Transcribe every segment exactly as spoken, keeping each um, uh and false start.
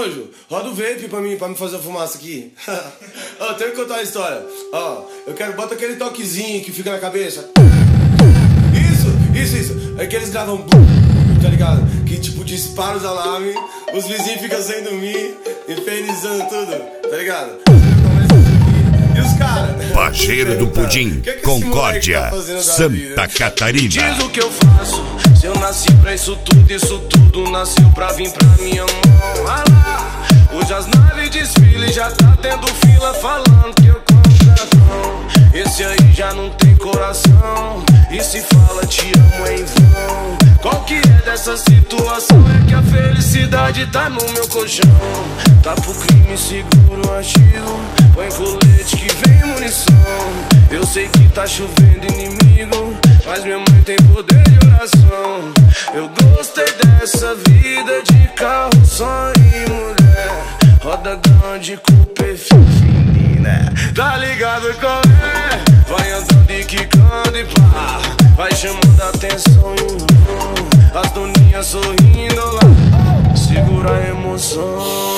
Mojo, roda o vape pra mim, pra me fazer a fumaça aqui. Ó, tenho que contar uma história. Ó, eu quero, bota aquele toquezinho que fica na cabeça. Isso, isso, isso. É que eles gravam, tá ligado? Que tipo dispara os alarmes, os vizinhos ficam sem dormir, infernizando tudo, tá ligado? E os caras? Pajeiro do Pudim, que que Concórdia, tá Santa Catarina. Diz o que eu faço, se eu nasci pra isso tudo, isso tudo nasceu pra vir pra minha mão. Ah lá, hoje as naves desfilam, já tá tendo fila falando que eu como cartão. Esse aí já não tem coração, e se fala te amo é em vão. Qual que é dessa situação? É que a felicidade tá no meu colchão. Tá pro crime seguro ativo, põe colete que vem munição. Eu sei que tá chovendo inimigo, mas minha mãe tem poder de oração. Eu gostei dessa vida de carro, sonho e mulher. Roda grande com perfil menina, tá ligado como é? Vai andando e quicando e pá, vai chamando a atenção e um, as doninhas sorrindo lá, segura a emoção.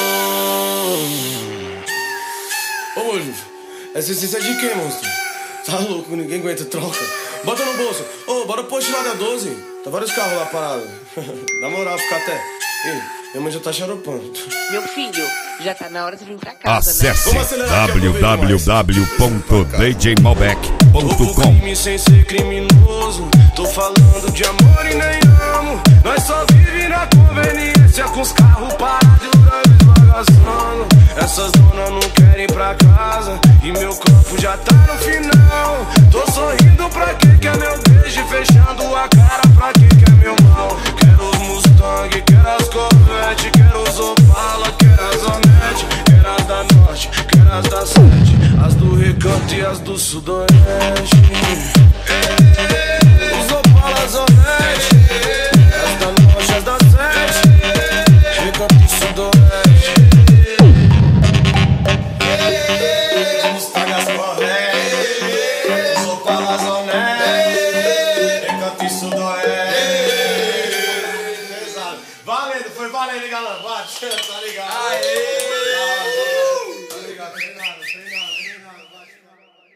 Ô, Mojo, essa essência é de quem, monstro? Tá louco, ninguém aguenta, troca. Bota no bolso. Ô, bora post lá da doze. Tá vários carros lá parados. Na moral, fica até. Ei, minha mãe já tá xaropando. Meu filho, já tá na hora de vir pra casa, Acesse né? w w w ponto d j malbec ponto com. Crime sem ser criminoso, tô falando de amor e nem amo. Nós só vive na conveniência, com os carros parados e o grande esbagaçando. Essas donas não querem ir pra casa, e meu corpo já tá no final. Tô sorrindo pra quem quer meu beijo, fechando a cara pra quem quer meu mal. Quero os Mustang, quero as Corvette, quero os Opala, quero as Onete, quero as da Norte, quero as da Sete, as do Recanto e as do Sudoeste. Os Opala, as Onete, as da Norte, as da Sete, Recanto e Sudoeste. Valendo, foi valendo, galera. Bate, tá ligado? Aê!